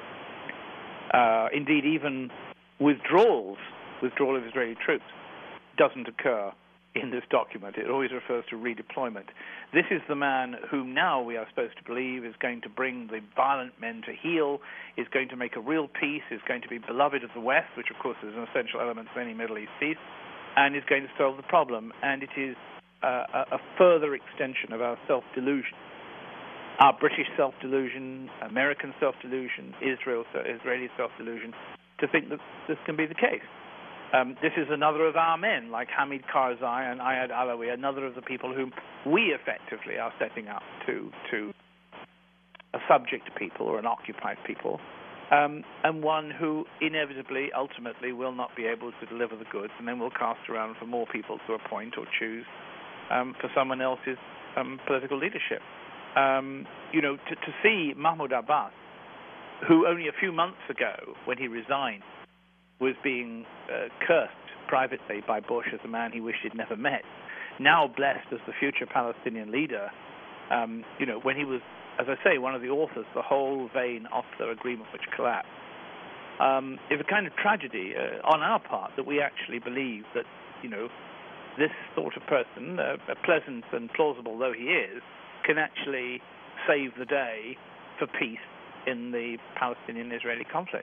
Indeed, even withdrawal of Israeli troops doesn't occur in this document. It always refers to redeployment. This is the man whom now we are supposed to believe is going to bring the violent men to heel, is going to make a real peace, is going to be beloved of the West, which of course is an essential element of any Middle East peace, and is going to solve the problem. And it is a further extension of our self-delusion, our British self-delusion, American self-delusion, Israeli self-delusion, to think that this can be the case. This is another of our men, like Hamid Karzai and Ayad Alawi, another of the people whom we effectively are setting up to a subject people or an occupied people, and one who inevitably, ultimately, will not be able to deliver the goods, and then will cast around for more people to appoint or choose for someone else's political leadership. To see Mahmoud Abbas, who only a few months ago, when he resigned, was being cursed privately by Bush as a man he wished he'd never met, now blessed as the future Palestinian leader, when he was, as I say, one of the authors of the whole vain Oslo agreement which collapsed, is a kind of tragedy on our part that we actually believe that, this sort of person, pleasant and plausible though he is, can actually save the day for peace in the Palestinian-Israeli conflict.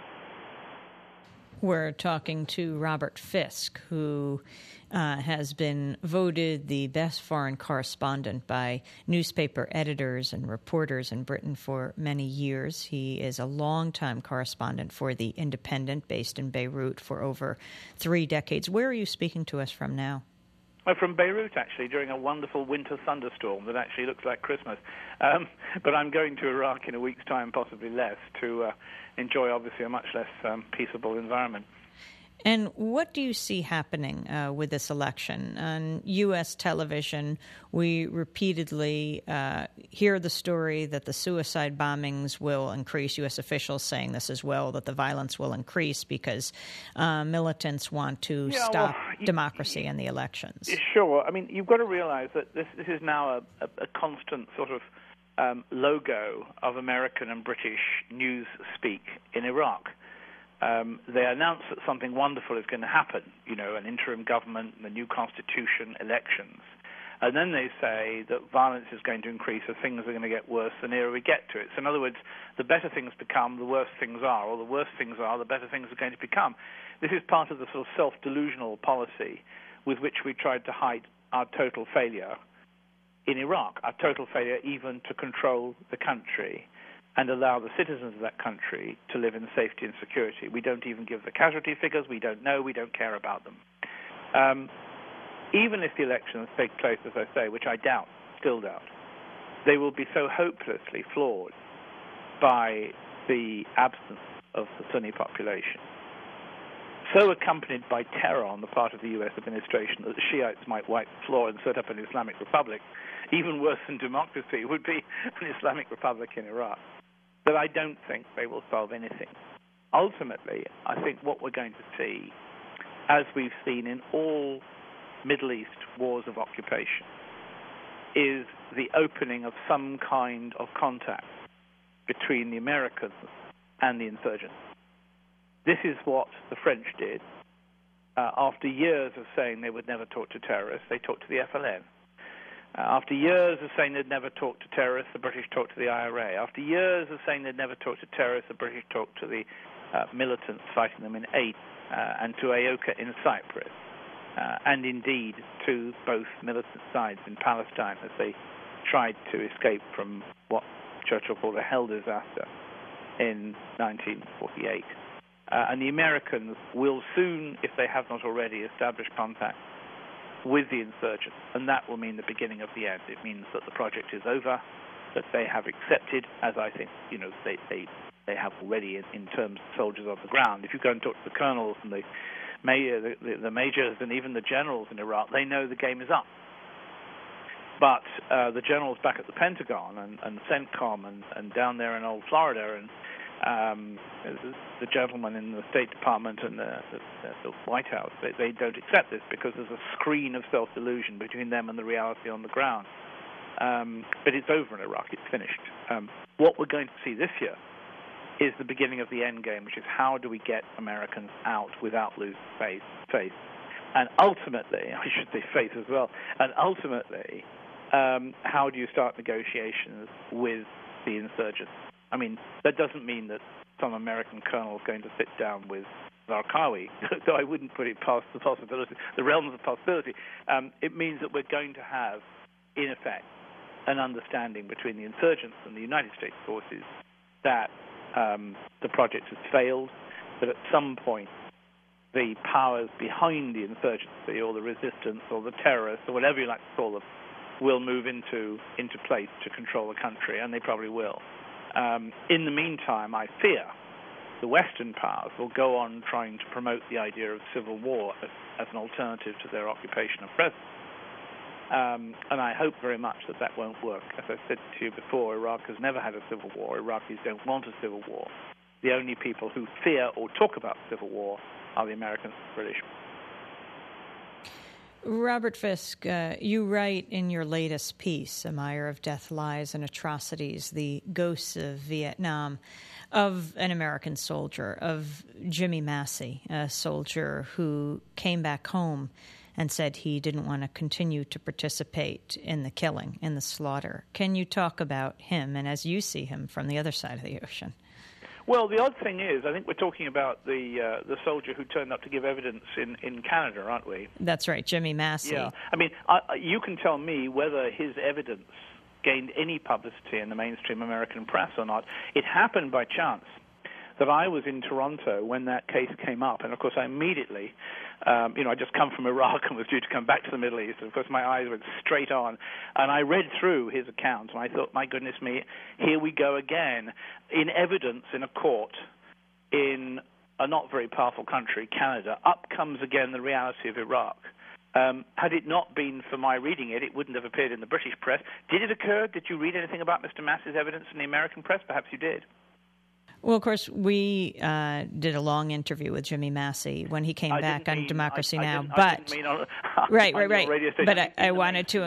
We're talking to Robert Fisk, who has been voted the best foreign correspondent by newspaper editors and reporters in Britain for many years. He is a longtime correspondent for The Independent, based in Beirut for over 3 decades. Where are you speaking to us from now? From Beirut, actually, during a wonderful winter thunderstorm that actually looks like Christmas. But I'm going to Iraq in a week's time, possibly less, to enjoy, obviously, a much less peaceable environment. And what do you see happening with this election? On U.S. television, we repeatedly hear the story that the suicide bombings will increase, U.S. officials saying this as well, that the violence will increase because militants want to stop democracy in the elections. Sure. I mean, you've got to realize that this is now a constant sort of logo of American and British news speak in Iraq. They announce that something wonderful is going to happen, an interim government, the new constitution, elections. And then they say that violence is going to increase, or things are going to get worse the nearer we get to it. So in other words, the better things become, the worse things are, or the worse things are, the better things are going to become. This is part of the sort of self-delusional policy with which we tried to hide our total failure in Iraq, our total failure even to control the country and allow the citizens of that country to live in safety and security. We don't even give the casualty figures. We don't know. We don't care about them. Even if the elections take place, as I say, which I doubt, still doubt, they will be so hopelessly flawed by the absence of the Sunni population, so accompanied by terror on the part of the U.S. administration that the Shiites might wipe the floor and set up an Islamic Republic, even worse than democracy would be an Islamic Republic in Iraq, that I don't think they will solve anything. Ultimately, I think what we're going to see, as we've seen in all Middle East wars of occupation, is the opening of some kind of contact between the Americans and the insurgents. This is what the French did. After years of saying they would never talk to terrorists, they talked to the FLN. After years of saying they'd never talk to terrorists, the British talked to the IRA. After years of saying they'd never talk to terrorists, the British talked to the militants fighting them in Aden and to AOKA in Cyprus, and indeed to both militant sides in Palestine as they tried to escape from what Churchill called a hell disaster in 1948. And the Americans will soon, if they have not already, establish contact with the insurgents, and that will mean the beginning of the end. It means that the project is over, that they have accepted, as I think they have already in terms of soldiers on the ground. If you go and talk to the colonels and the majors and even the generals in Iraq, they know the game is up. But the generals back at the Pentagon and CENTCOM and down there in old Florida and the gentlemen in the State Department and the White House, they don't accept this because there's a screen of self-delusion between them and the reality on the ground. But it's over in Iraq. It's finished. What we're going to see this year is the beginning of the end game, which is how do we get Americans out without losing faith. And ultimately, I should say faith as well, and ultimately, how do you start negotiations with the insurgents? I mean, that doesn't mean that some American colonel is going to sit down with Zarqawi, though I wouldn't put it past the possibility, the realm of the possibility. It means that we're going to have, in effect, an understanding between the insurgents and the United States forces that the project has failed, that at some point the powers behind the insurgency or the resistance or the terrorists or whatever you like to call them will move into place to control the country, and they probably will. In the meantime, I fear the Western powers will go on trying to promote the idea of civil war as an alternative to their occupation of presence. And I hope very much that won't work. As I said to you before, Iraq has never had a civil war. Iraqis don't want a civil war. The only people who fear or talk about civil war are the Americans and the British. Robert Fisk, you write in your latest piece, A Mire of Death, Lies, and Atrocities, the Ghosts of Vietnam, of an American soldier, of Jimmy Massey, a soldier who came back home and said he didn't want to continue to participate in the killing, in the slaughter. Can you talk about him and as you see him from the other side of the ocean? Well, the odd thing is, I think we're talking about the soldier who turned up to give evidence in Canada, aren't we? That's right, Jimmy Massey. Yeah. I mean, you can tell me whether his evidence gained any publicity in the mainstream American press or not. It happened by chance that I was in Toronto when that case came up, and of course I immediately, I just come from Iraq and was due to come back to the Middle East, and of course my eyes went straight on, and I read through his account, and I thought, my goodness me, here we go again, in evidence in a court in a not very powerful country, Canada. Up comes again the reality of Iraq. Had it not been for my reading it, it wouldn't have appeared in the British press. Did it occur? Did you read anything about Mr. Massey's evidence in the American press? Perhaps you did. Well, of course, we did a long interview with Jimmy Massey when he came back on Democracy Now. Right. But I wanted to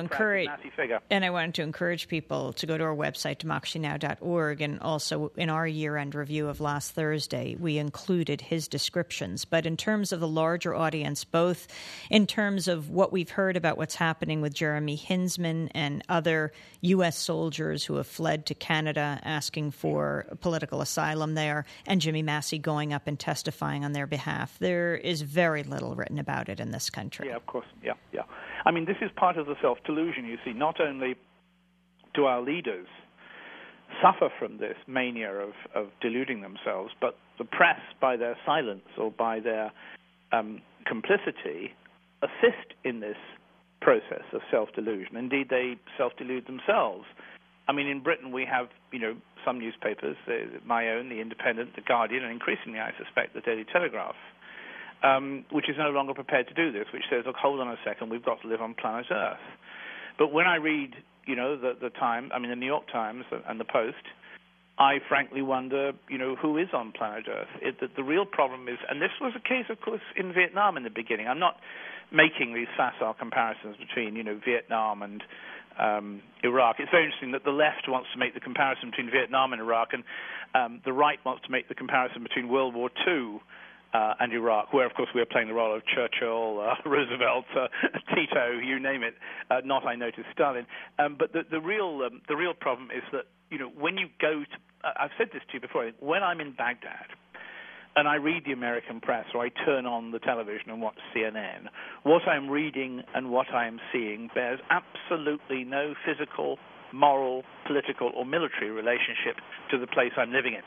encourage people to go to our website, democracynow.org, and also in our year-end review of last Thursday, we included his descriptions. But in terms of the larger audience, both in terms of what we've heard about what's happening with Jeremy Hinsman and other U.S. soldiers who have fled to Canada asking for political asylum there, and Jimmy Massey going up and testifying on their behalf. There is very little written about it in this country. Yeah, of course. Yeah. I mean, this is part of the self-delusion, you see. Not only do our leaders suffer from this mania of deluding themselves, but the press, by their silence or by their complicity, assist in this process of self-delusion. Indeed, they self-delude themselves. I mean, in Britain, we have, some newspapers, my own, The Independent, The Guardian, and increasingly, I suspect, The Daily Telegraph, which is no longer prepared to do this, which says, look, hold on a second, we've got to live on planet Earth. But when I read, the New York Times and the Post, I frankly wonder, who is on planet Earth? The real problem is, and this was the case, of course, in Vietnam in the beginning. I'm not making these facile comparisons between, Vietnam and Iraq. It's very interesting that the left wants to make the comparison between Vietnam and Iraq, and the right wants to make the comparison between World War II and Iraq, where, of course, we are playing the role of Churchill, Roosevelt, Tito, you name it. Not, I noticed, Stalin. But the real problem is that, when you go to, I've said this to you before, when I'm in Baghdad and I read the American press or I turn on the television and watch CNN, what I'm reading and what I'm seeing bears absolutely no physical, moral, political, or military relationship to the place I'm living in.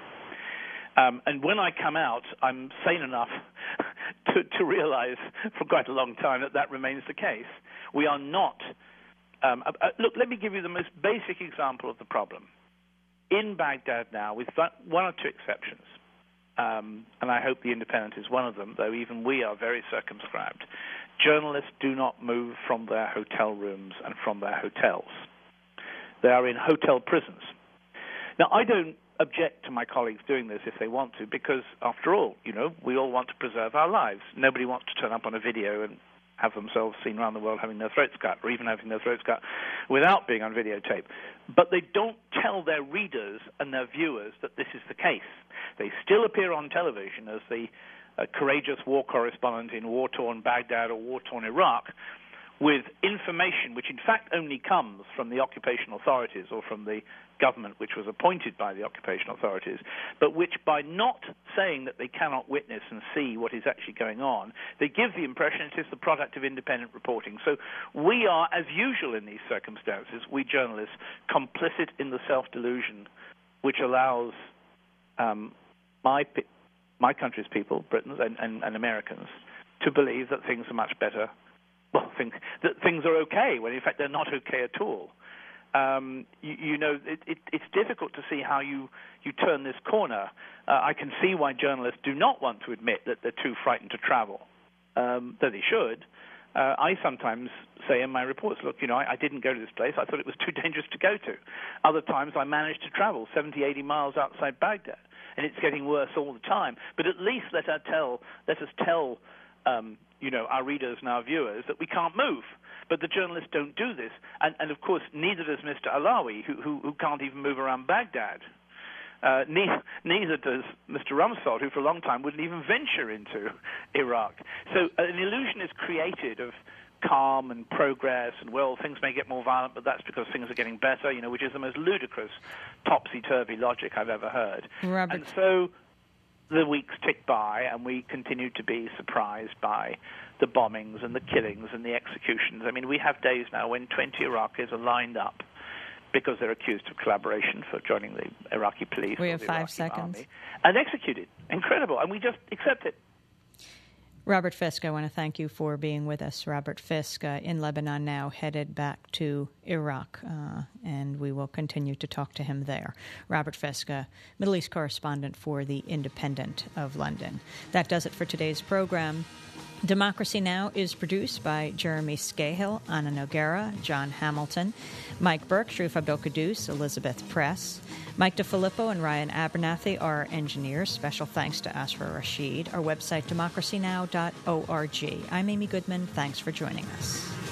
And when I come out, I'm sane enough to realize for quite a long time that remains the case. We are not... look, let me give you the most basic example of the problem. In Baghdad now, with one or two exceptions, and I hope The Independent is one of them, though even we are very circumscribed, journalists do not move from their hotel rooms and from their hotels. They are in hotel prisons. Now, I don't object to my colleagues doing this if they want to, because, after all, we all want to preserve our lives. Nobody wants to turn up on a video and have themselves seen around the world having their throats cut, or even having their throats cut without being on videotape. But they don't tell their readers and their viewers that this is the case. They still appear on television as the courageous war correspondent in war-torn Baghdad or war-torn Iraq, with information which in fact only comes from the occupation authorities or from the government which was appointed by the occupation authorities, but which, by not saying that they cannot witness and see what is actually going on, they give the impression it is the product of independent reporting. So we are, as usual in these circumstances, we journalists, complicit in the self-delusion which allows my country's people, Britons and Americans, to believe that things are much better. Well, that things are okay, when in fact they're not okay at all. It's difficult to see how you turn this corner. I can see why journalists do not want to admit that they're too frightened to travel, though they should. I sometimes say in my reports, look, I didn't go to this place. I thought it was too dangerous to go to. Other times I managed to travel 70, 80 miles outside Baghdad, and it's getting worse all the time. But at least let us tell our readers and our viewers that we can't move. But the journalists don't do this. And of course, neither does Mr. Alawi, who can't even move around Baghdad. Neither does Mr. Rumsfeld, who for a long time wouldn't even venture into Iraq. So an illusion is created of calm and progress, and, well, things may get more violent, but that's because things are getting better, which is the most ludicrous, topsy-turvy logic I've ever heard. Robert. And so the weeks tick by, and we continue to be surprised by the bombings and the killings and the executions. I mean, we have days now when 20 Iraqis are lined up because they're accused of collaboration for joining the Iraqi police. We have the 5 Iraqi seconds. Army, and executed. Incredible. And we just accept it. Robert Fisk, I want to thank you for being with us. Robert Fisk in Lebanon now, headed back to Iraq, and we will continue to talk to him there. Robert Fisk, Middle East correspondent for The Independent of London. That does it for today's program. Democracy Now! Is produced by Jeremy Scahill, Anna Noguera, John Hamilton, Mike Burke, Sharif Abdel-Quddus, Elizabeth Press. Mike DeFilippo and Ryan Abernathy are our engineers. Special thanks to Asra Rashid. Our website, democracynow.org. I'm Amy Goodman. Thanks for joining us.